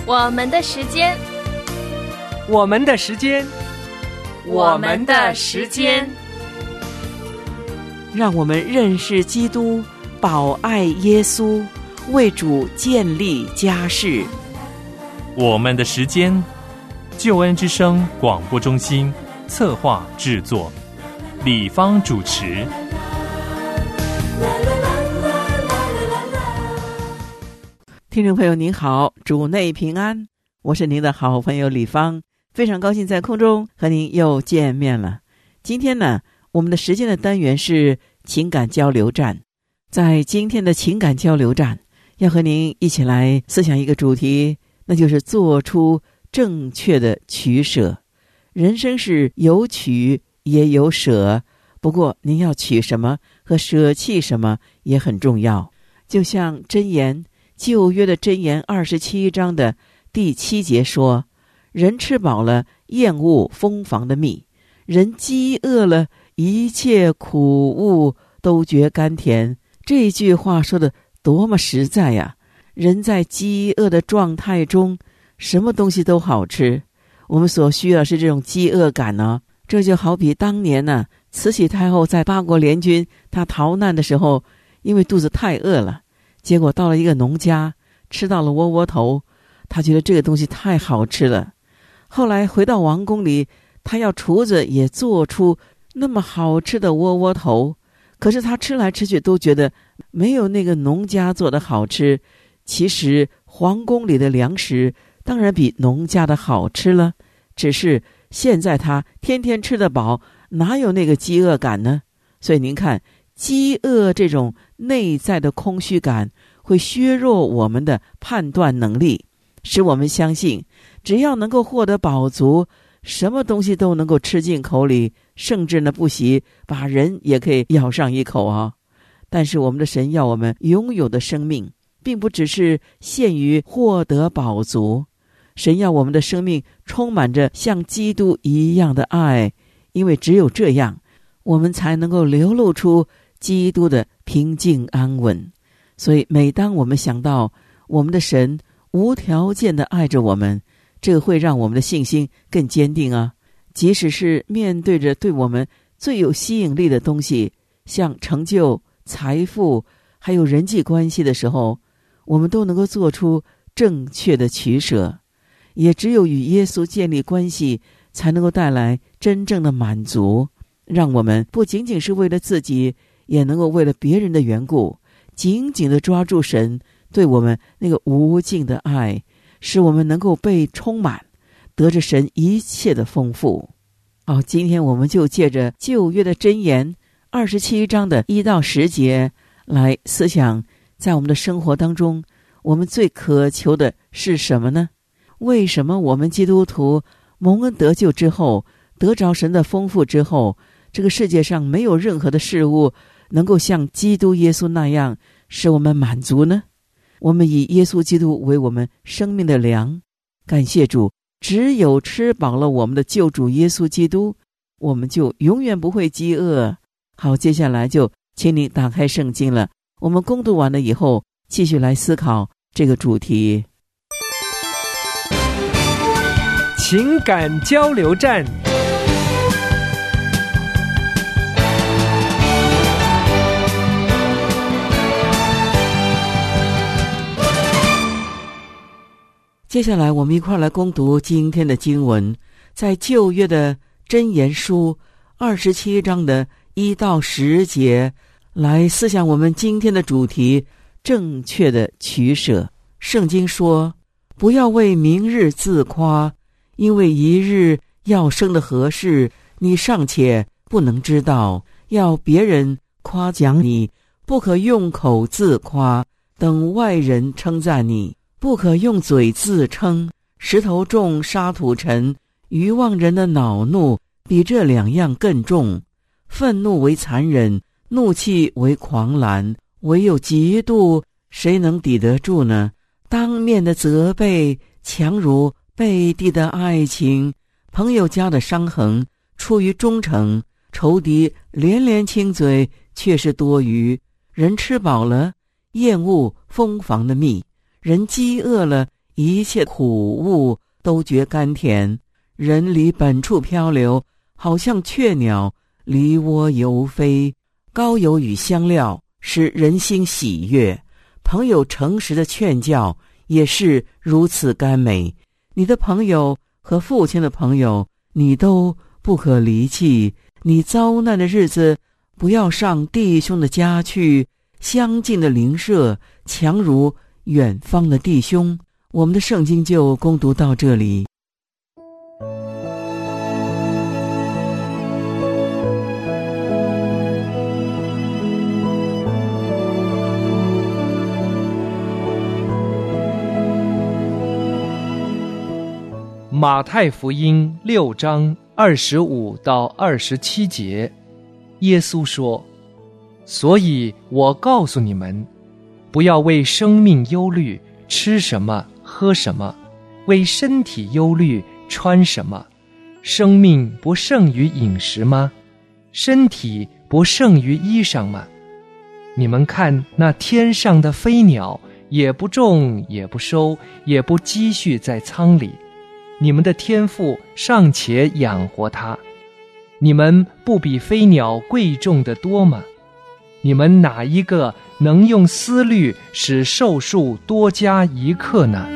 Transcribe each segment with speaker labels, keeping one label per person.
Speaker 1: 我们的时间，
Speaker 2: 我们的时间，
Speaker 1: 我们的时间，
Speaker 3: 让我们认识基督，保爱耶稣，为主建立家室。
Speaker 4: 我们的时间，救恩之声广播中心策划制作，李芳主持。
Speaker 3: 听众朋友您好，主内平安，我是您的好朋友李芳，非常高兴在空中和您又见面了。今天呢，我们的时间的单元是情感交流站。在今天的情感交流站，要和您一起来思想一个主题，那就是做出正确的取舍。人生是有取也有舍，不过您要取什么和舍弃什么也很重要。就像箴言，旧约的箴言27章的第7节说，人吃饱了厌恶蜂房的蜜，人饥饿了一切苦物都觉甘甜。这句话说的多么实在呀！人在饥饿的状态中，什么东西都好吃。我们所需要是这种饥饿感呢。这就好比当年呢，慈禧太后在八国联军她逃难的时候，因为肚子太饿了，结果到了一个农家，吃到了窝窝头，她觉得这个东西太好吃了。后来回到王宫里，她要厨子也做出那么好吃的窝窝头，可是她吃来吃去都觉得没有那个农家做的好吃。其实皇宫里的粮食当然比农家的好吃了，只是现在她天天吃得饱，哪有那个饥饿感呢？所以您看，饥饿这种内在的空虚感会削弱我们的判断能力，使我们相信只要能够获得饱足，什么东西都能够吃进口里，甚至呢不惜把人也可以咬上一口啊！但是我们的神要我们拥有的生命并不只是限于获得饱足，神要我们的生命充满着像基督一样的爱，因为只有这样，我们才能够流露出基督的平静安稳。所以每当我们想到我们的神无条件的爱着我们，这个会让我们的信心更坚定啊！即使是面对着对我们最有吸引力的东西，像成就、财富还有人际关系的时候，我们都能够做出正确的取舍。也只有与耶稣建立关系，才能够带来真正的满足，让我们不仅仅是为了自己，也能够为了别人的缘故，紧紧地抓住神对我们那个无尽的爱，使我们能够被充满，得着神一切的丰富。好，今天我们就借着旧约的箴言27章的1到10节来思想，在我们的生活当中，我们最渴求的是什么呢？为什么我们基督徒蒙恩得救之后，得着神的丰富之后，这个世界上没有任何的事物能够像基督耶稣那样使我们满足呢？我们以耶稣基督为我们生命的粮，感谢主，只有吃饱了我们的救主耶稣基督，我们就永远不会饥饿。好，接下来就请你打开圣经了，我们攻读完了以后，继续来思考这个主题。
Speaker 2: 情感交流站。
Speaker 3: 接下来我们一块来攻读今天的经文，在旧约的箴言书27章的1到10节，来思想我们今天的主题，正确的取舍。圣经说，不要为明日自夸，因为一日要生的何事，你尚且不能知道。要别人夸奖你，不可用口自夸，等外人称赞你。不可用嘴自称，石头重，沙土沉。愚妄人的恼怒比这两样更重。愤怒为残忍，怒气为狂澜，唯有嫉妒，谁能抵得住呢？当面的责备强如背地的爱情，朋友家的伤痕出于忠诚，仇敌连连亲嘴却是多余。人吃饱了厌恶蜂房的蜜，人饥饿了一切苦物都觉甘甜。人离本处漂流，好像雀鸟离窝游飞。膏油与香料使人心喜悦，朋友诚实的劝教也是如此甘美。你的朋友和父亲的朋友，你都不可离弃。你遭难的日子，不要上弟兄的家去，相近的邻舍强如远方的弟兄。我们的圣经就攻读到这里。
Speaker 2: 马太福音6章25到27节，耶稣说：所以我告诉你们，不要为生命忧虑，吃什么喝什么；为身体忧虑，穿什么。生命不胜于饮食吗？身体不胜于衣裳吗？你们看那天上的飞鸟，也不种，也不收，也不积蓄在仓里，你们的天父尚且养活它，你们不比飞鸟贵重得多吗？你们哪一个能用思虑使寿数多加一刻呢？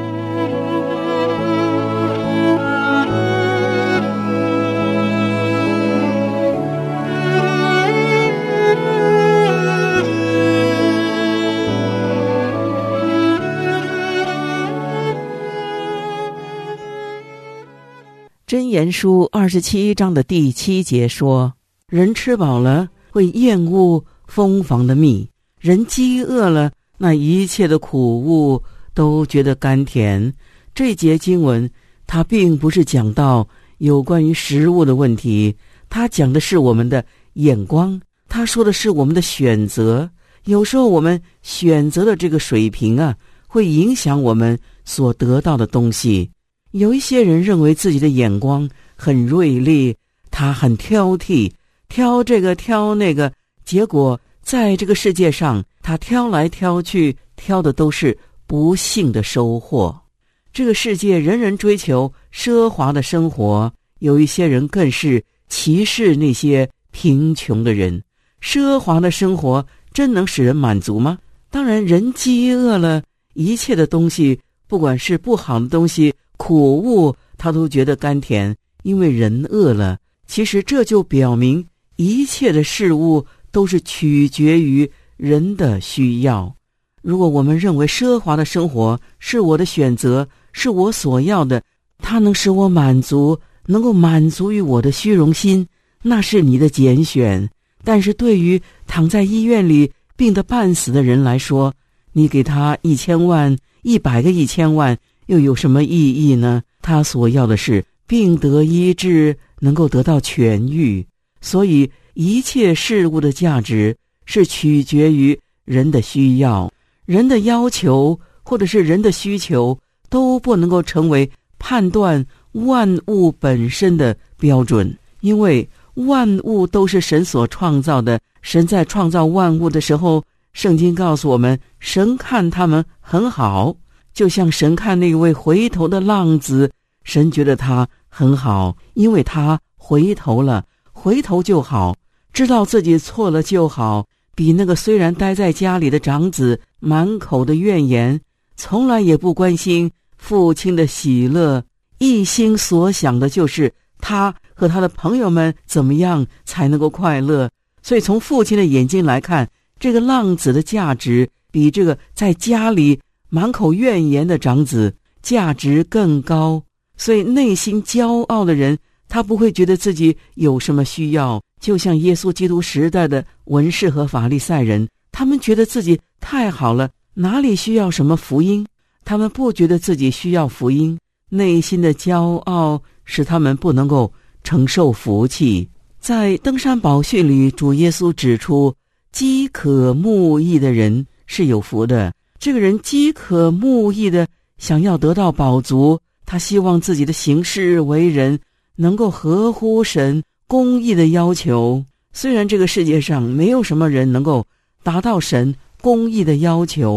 Speaker 3: 箴言书27章的第7节说：人吃饱了会厌恶蜂房的蜜，人饥饿了，那一切的苦物都觉得甘甜。这节经文它并不是讲到有关于食物的问题，它讲的是我们的眼光，它说的是我们的选择。有时候我们选择的这个水平会影响我们所得到的东西。有一些人认为自己的眼光很锐利，他很挑剔，挑这个挑那个，结果在这个世界上他挑来挑去，挑的都是不幸的收获。这个世界人人追求奢华的生活，有一些人更是歧视那些贫穷的人。奢华的生活真能使人满足吗？当然，人饥饿了，一切的东西，不管是不好的东西，苦物他都觉得甘甜，因为人饿了。其实这就表明一切的事物都是取决于人的需要。如果我们认为奢华的生活是我的选择，是我所要的，它能使我满足，能够满足于我的虚荣心，那是你的拣选。但是对于躺在医院里病得半死的人来说，你给他1000万100个1000万又有什么意义呢？他所要的是病得医治，能够得到痊愈。所以一切事物的价值是取决于人的需要，人的要求或者是人的需求都不能够成为判断万物本身的标准，因为万物都是神所创造的。神在创造万物的时候，圣经告诉我们，神看他们很好，就像神看那位回头的浪子，神觉得他很好，因为他回头了，回头就好，知道自己错了就好，比那个虽然待在家里的长子满口的怨言，从来也不关心父亲的喜乐，一心所想的就是他和他的朋友们怎么样才能够快乐。所以从父亲的眼睛来看，这个浪子的价值比这个在家里满口怨言的长子价值更高。所以内心骄傲的人，他不会觉得自己有什么需要，就像耶稣基督时代的文士和法利赛人，他们觉得自己太好了，哪里需要什么福音？他们不觉得自己需要福音，内心的骄傲使他们不能够承受福气。在登山宝训里，主耶稣指出，饥渴慕义的人是有福的。这个人饥渴慕义的想要得到饱足，他希望自己的行事为人能够合乎神公义的要求。虽然这个世界上没有什么人能够达到神公义的要求，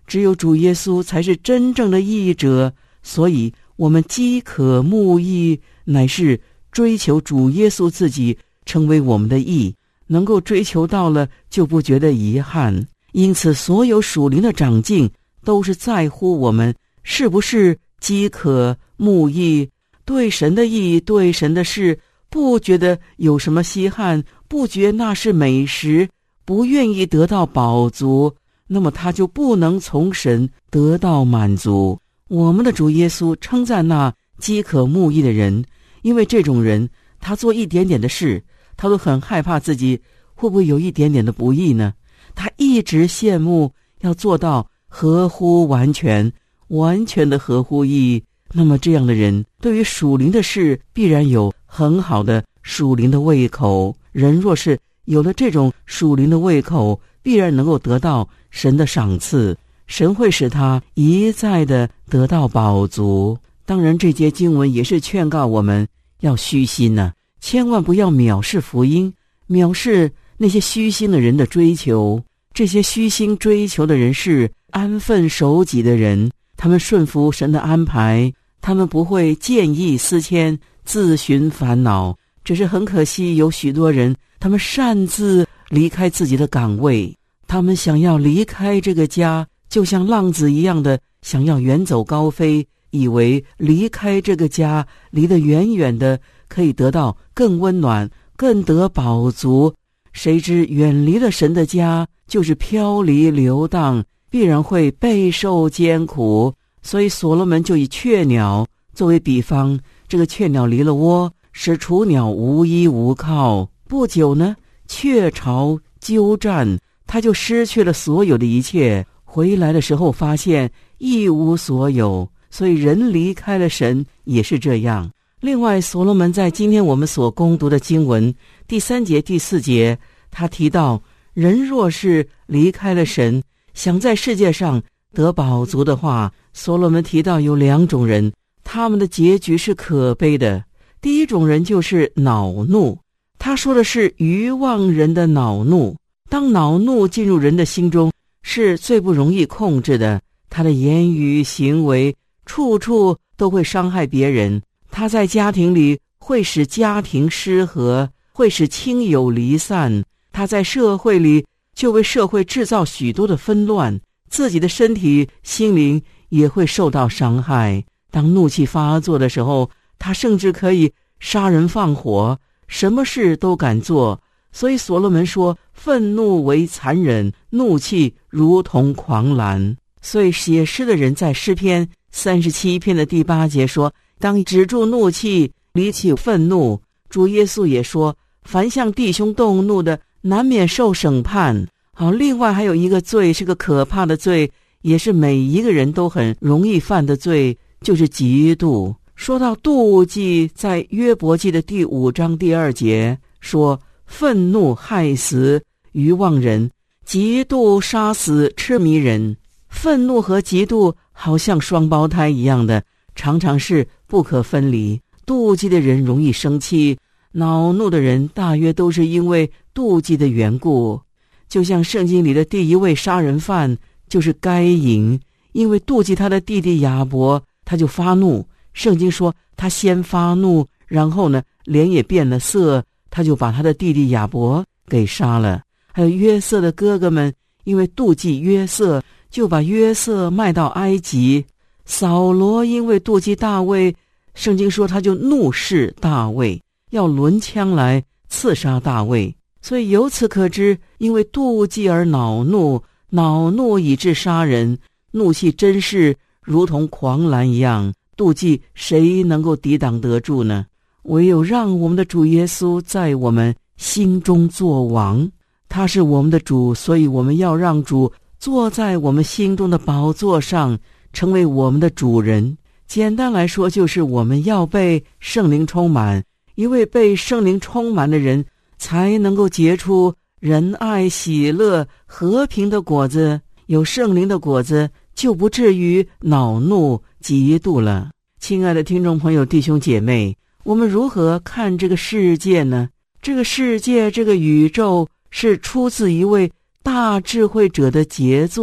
Speaker 3: 只有主耶稣才是真正的义者，所以我们饥渴慕义，乃是追求主耶稣自己成为我们的义，能够追求到了就不觉得遗憾。因此所有属灵的长进都是在乎我们是不是饥渴慕义，对神的义，对神的事不觉得有什么稀罕，不觉那是美食，不愿意得到饱足，那么他就不能从神得到满足。我们的主耶稣称赞那饥渴慕义的人，因为这种人他做一点点的事，他都很害怕自己会不会有一点点的不义呢？他一直羡慕要做到合乎完全，完全的合乎义。那么这样的人对于属灵的事必然有很好的属灵的胃口。人若是有了这种属灵的胃口，必然能够得到神的赏赐，神会使他一再的得到饱足。当然这节经文也是劝告我们要虚心呢，千万不要藐视福音，藐视那些虚心的人的追求。这些虚心追求的人是安分守己的人，他们顺服神的安排，他们不会见异思迁，自寻烦恼。只是很可惜，有许多人他们擅自离开自己的岗位，他们想要离开这个家，就像浪子一样的想要远走高飞，以为离开这个家，离得远远的，可以得到更温暖，更得饱足。谁知远离了神的家，就是飘离流荡，必然会备受艰苦。所以所罗门就以雀鸟作为比方，这个雀鸟离了窝，使雏鸟无依无靠。不久呢，雀巢鸠占，他就失去了所有的一切，回来的时候发现一无所有。所以人离开了神也是这样。另外所罗门在今天我们所攻读的经文第3节第4节，他提到人若是离开了神，想在世界上得饱足的话，所罗门提到有2种人，他们的结局是可悲的。第一种人就是恼怒，他说的是愚妄人的恼怒。当恼怒进入人的心中，是最不容易控制的，他的言语行为处处都会伤害别人，他在家庭里会使家庭失和，会使亲友离散，他在社会里就为社会制造许多的纷乱，自己的身体心灵也会受到伤害。当怒气发作的时候，他甚至可以杀人放火，什么事都敢做。所以所罗门说，愤怒为残忍，怒气如同狂澜。所以写诗的人在诗篇37篇的第8节说，当止住怒气，离弃愤怒。主耶稣也说，凡向弟兄动怒的，难免受审判。好，另外还有一个罪，是个可怕的罪，也是每一个人都很容易犯的罪，就是嫉妒。说到妒忌，在约伯记的第5章第2节说，愤怒害死愚妄人，嫉妒杀死痴迷人。愤怒和嫉妒好像双胞胎一样的，常常是不可分离。妒忌的人容易生气，恼怒的人大约都是因为妒忌的缘故。就像圣经里的第一位杀人犯就是该隐，因为妒忌他的弟弟亚伯，他就发怒。圣经说他先发怒，然后呢脸也变了色，他就把他的弟弟亚伯给杀了。还有约瑟的哥哥们因为妒忌约瑟，就把约瑟卖到埃及。扫罗因为妒忌大卫，圣经说他就怒视大卫，要抡枪来刺杀大卫。所以由此可知，因为妒忌而恼怒，恼怒以致杀人，怒气真是如同狂澜一样。妒忌谁能够抵挡得住呢？唯有让我们的主耶稣在我们心中作王。他是我们的主，所以我们要让主坐在我们心中的宝座上，成为我们的主人。简单来说，就是我们要被圣灵充满，因为被圣灵充满的人才能够结出仁爱喜乐和平的果子。有圣灵的果子，就不至于恼怒嫉妒了。亲爱的听众朋友弟兄姐妹，我们如何看这个世界呢？这个世界，这个宇宙是出自一位大智慧者的杰作，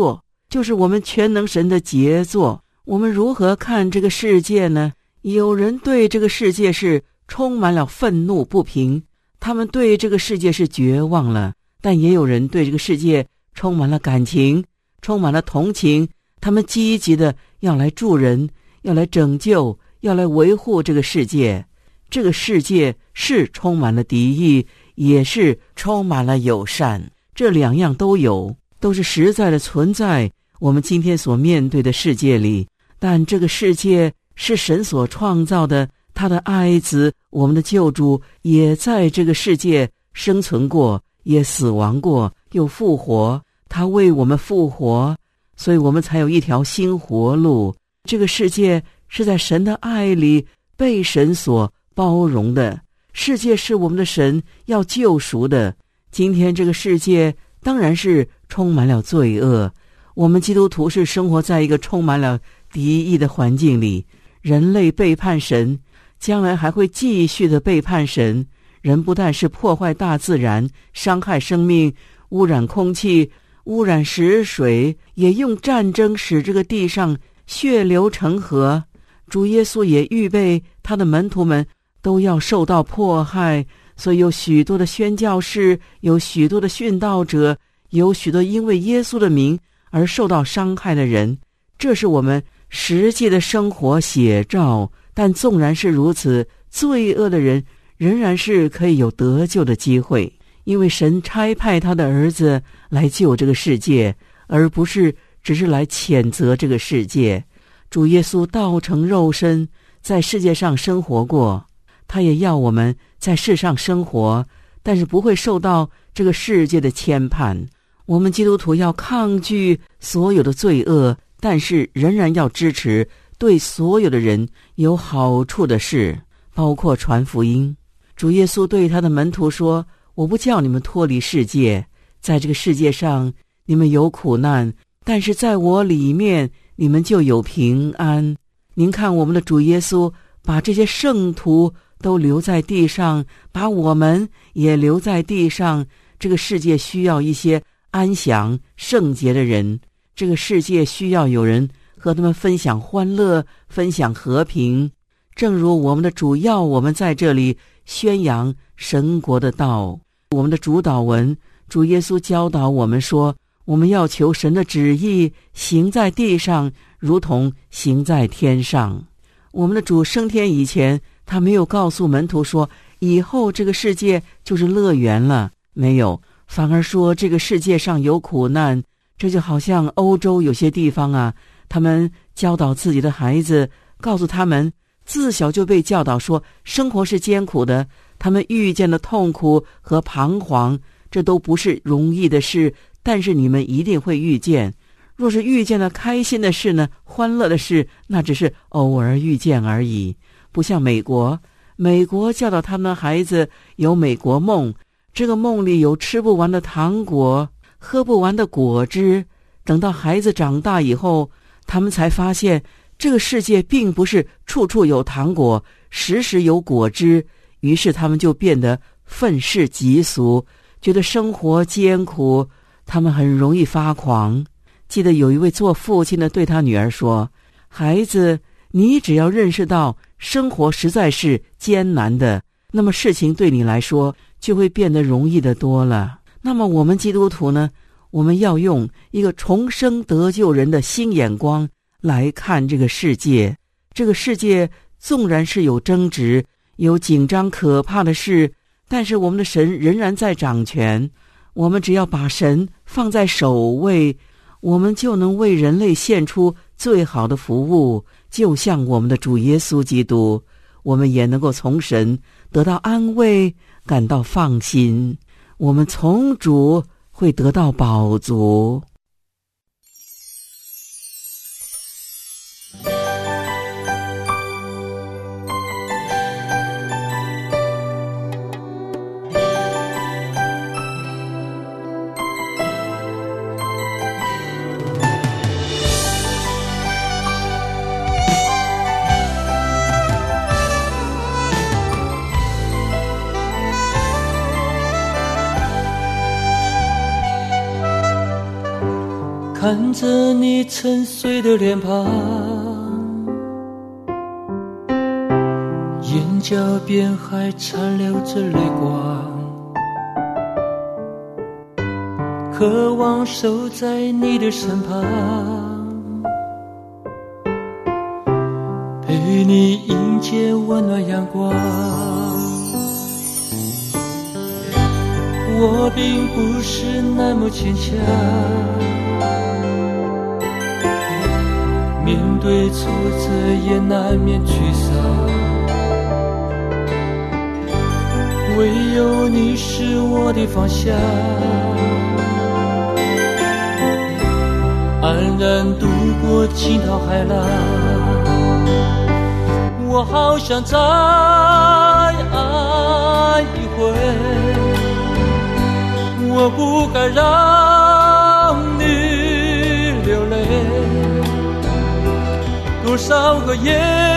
Speaker 3: 就是我们全能神的杰作。我们如何看这个世界呢？有人对这个世界是充满了愤怒不平，他们对这个世界是绝望了，但也有人对这个世界充满了感情，充满了同情，他们积极的要来助人，要来拯救，要来维护这个世界。这个世界是充满了敌意，也是充满了友善，这两样都有，都是实在的存在我们今天所面对的世界里。但这个世界是神所创造的，他的爱子我们的救主也在这个世界生存过，也死亡过，又复活，他为我们复活，所以我们才有一条新活路。这个世界是在神的爱里被神所包容的，世界是我们的神要救赎的。今天这个世界当然是充满了罪恶，我们基督徒是生活在一个充满了敌意的环境里，人类背叛神，将来还会继续的背叛神。人不但是破坏大自然，伤害生命，污染空气，污染食水，也用战争使这个地上血流成河。主耶稣也预备他的门徒们都要受到迫害，所以有许多的宣教士，有许多的殉道者，有许多因为耶稣的名而受到伤害的人。这是我们实际的生活写照。但纵然是如此，罪恶的人仍然是可以有得救的机会，因为神差派他的儿子来救这个世界，而不是只是来谴责这个世界。主耶稣道成肉身，在世界上生活过，他也要我们在世上生活，但是不会受到这个世界的牵绊。我们基督徒要抗拒所有的罪恶，但是仍然要支持对所有的人有好处的事，包括传福音。主耶稣对他的门徒说，我不叫你们脱离世界，在这个世界上你们有苦难，但是在我里面你们就有平安。您看我们的主耶稣把这些圣徒都留在地上，把我们也留在地上。这个世界需要一些安详圣洁的人，这个世界需要有人和他们分享欢乐，分享和平。正如我们的主要我们在这里宣扬神国的道，我们的主祷文，主耶稣教导我们说，我们要求神的旨意行在地上，如同行在天上。我们的主升天以前，他没有告诉门徒说以后这个世界就是乐园了，没有，反而说这个世界上有苦难。这就好像欧洲有些地方啊，他们教导自己的孩子，告诉他们自小就被教导说生活是艰苦的，他们遇见的痛苦和彷徨，这都不是容易的事，但是你们一定会遇见。若是遇见了开心的事呢，欢乐的事，那只是偶尔遇见而已。不像美国教导他们的孩子有美国梦，这个梦里有吃不完的糖果，喝不完的果汁。等到孩子长大以后，他们才发现这个世界并不是处处有糖果，时时有果汁，于是他们就变得愤世嫉俗，觉得生活艰苦，他们很容易发狂。记得有一位做父亲的对他女儿说，孩子，你只要认识到生活实在是艰难的，那么事情对你来说就会变得容易的多了。那么我们基督徒呢，我们要用一个重生得救人的新眼光来看这个世界。这个世界纵然是有争执，有紧张可怕的事，但是我们的神仍然在掌权。我们只要把神放在首位，我们就能为人类献出最好的服务，就像我们的主耶稣基督。我们也能够从神得到安慰，感到放心，我们从主会得到饱足。
Speaker 5: 看着你沉睡的脸庞，眼角边还残留着泪光，渴望守在你的身旁，陪你迎接温暖阳光。我并不是那么坚强，面对挫折也难免沮丧，唯有你是我的方向，安然度过惊涛骇浪。我好想再爱一回，我不该让你流泪，多少个夜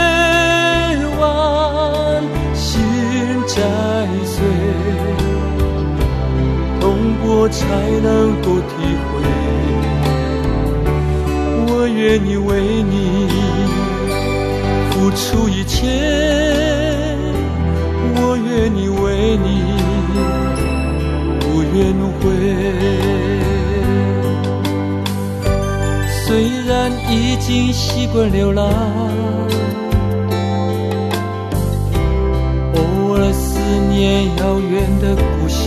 Speaker 5: 晚心在碎，痛过才能够体会。我愿意为你付出一切，我愿意为你不愿悔。虽然已经习惯流浪，偶尔思念遥远的故乡，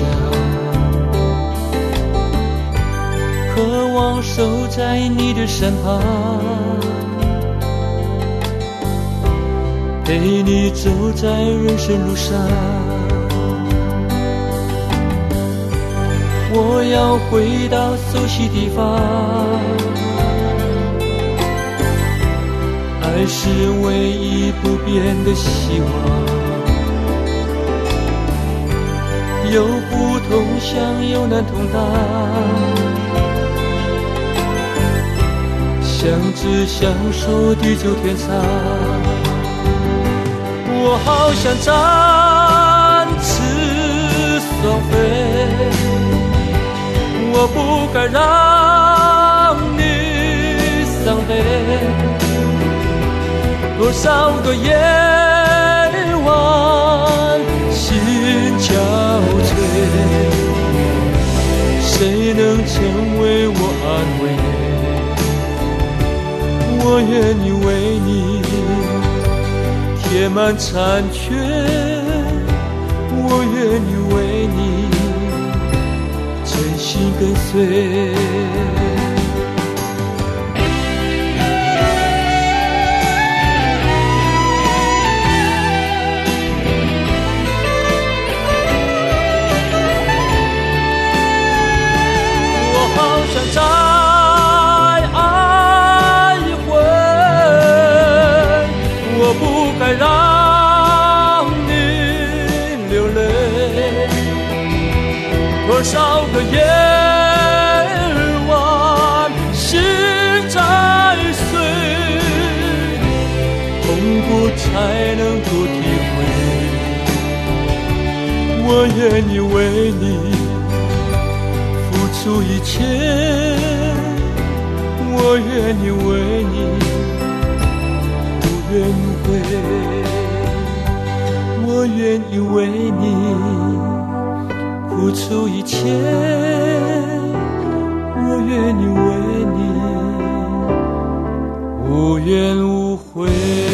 Speaker 5: 渴望守在你的身旁，陪你走在人生路上。我要回到熟悉地方，爱是唯一不变的希望，有福同享，有难同当，相知相守，地久天长。我好想展翅双飞，我不该让你伤悲，多少个夜晚心憔悴，谁能成为我安慰？我愿意为你填满残缺，我愿意为你真心跟随。我好想再爱一回，我不该让你流泪，多少个夜晚心在碎，痛苦才能够体会。我愿意为你付出一切，我愿意为你不愿悔，我愿意为你付出一切，我愿意为你无怨无悔。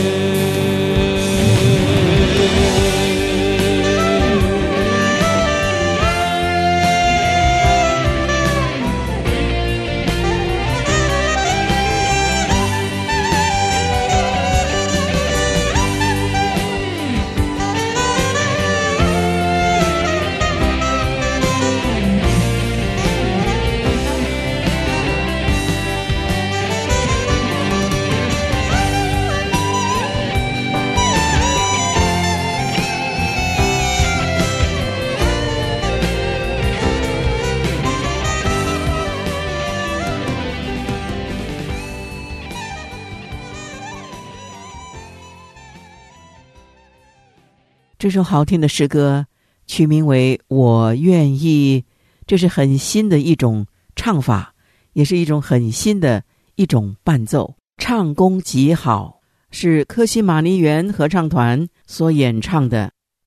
Speaker 3: 这首好听的诗歌取名为《我愿意》，这是很新的一种唱法， 也是一种很新的一种伴奏，唱功极好，是科西玛尼园合唱团所演唱的。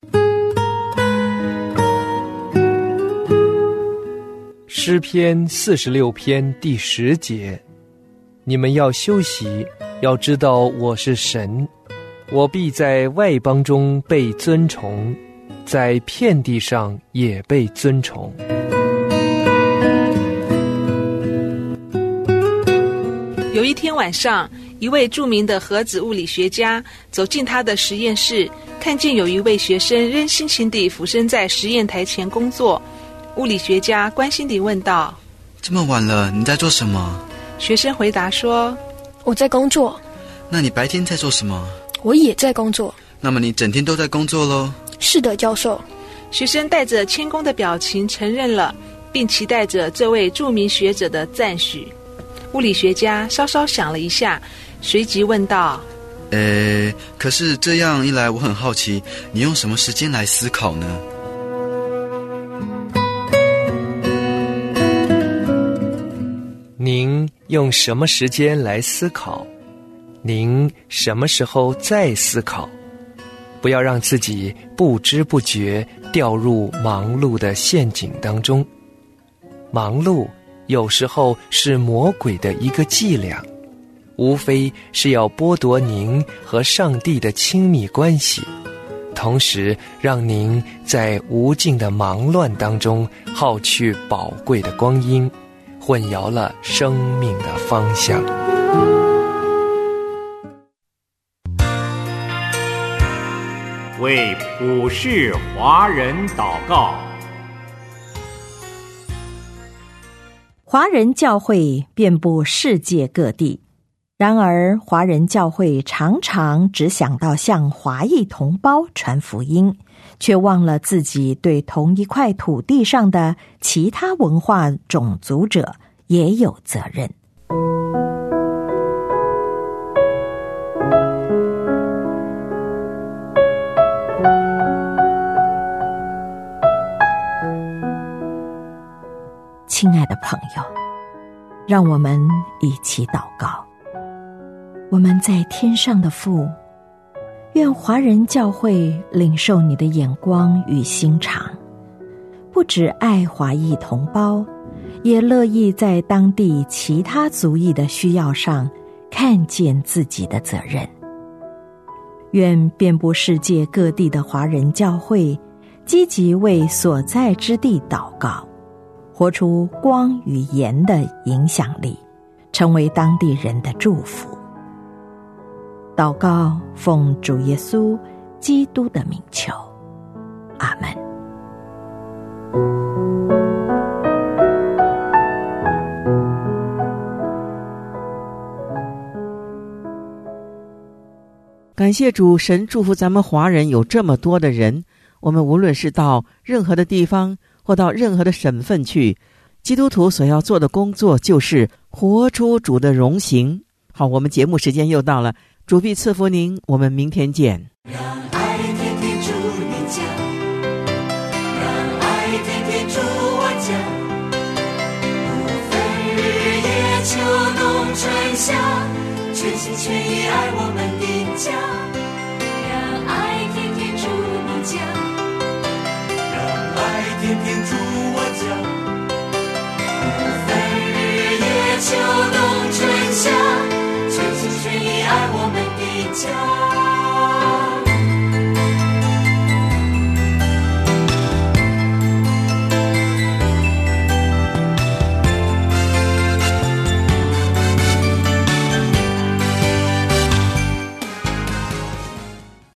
Speaker 2: 诗篇46篇第10节，你们要休息，要知道我是神，我必在外邦中被尊崇，在遍地上也被尊崇。
Speaker 6: 有一天晚上，一位著名的核子物理学家走进他的实验室，看见有一位学生仍辛勤地俯身在实验台前工作。物理学家关心地问道：
Speaker 7: 这么晚了，你在做什么？
Speaker 6: 学生回答说：
Speaker 8: 我在工作。
Speaker 7: 那你白天在做什么？
Speaker 8: 我也在工作。
Speaker 7: 那么你整天都在工作咯？
Speaker 8: 是的，教授。
Speaker 6: 学生带着谦恭的表情承认了，并期待着这位著名学者的赞许。物理学家稍稍想了一下，随即问道：
Speaker 7: 可是这样一来，我很好奇，你用什么时间来思考呢？
Speaker 2: 您用什么时间来思考？您什么时候在思考？不要让自己不知不觉掉入忙碌的陷阱当中。忙碌有时候是魔鬼的一个伎俩，无非是要剥夺您和上帝的亲密关系，同时让您在无尽的忙乱当中耗去宝贵的光阴，混淆了生命的方向。
Speaker 9: 为普世华人祷告。
Speaker 10: 华人教会遍布世界各地，然而华人教会常常只想到向华裔同胞传福音，却忘了自己对同一块土地上的其他文化种族者也有责任。亲爱的朋友，让我们一起祷告。我们在天上的父，愿华人教会领受你的眼光与心肠，不只爱华裔同胞，也乐意在当地其他族裔的需要上看见自己的责任。愿遍布世界各地的华人教会积极为所在之地祷告，活出光与盐的影响力，成为当地人的祝福。祷告奉主耶稣基督的名求，阿们。
Speaker 3: 感谢主，神祝福咱们华人有这么多的人，我们无论是到任何的地方或到任何的省份去，基督徒所要做的工作就是活出主的荣行。好，我们节目时间又到了，主必赐福您，我们明天见。
Speaker 11: 让爱天天住你家，让爱天天住我家，不分日夜秋冬春夏，全心全意爱我们的家。让爱天天住你家，让爱天天住我家，不分日夜秋冬春夏，全心全意爱我们的家。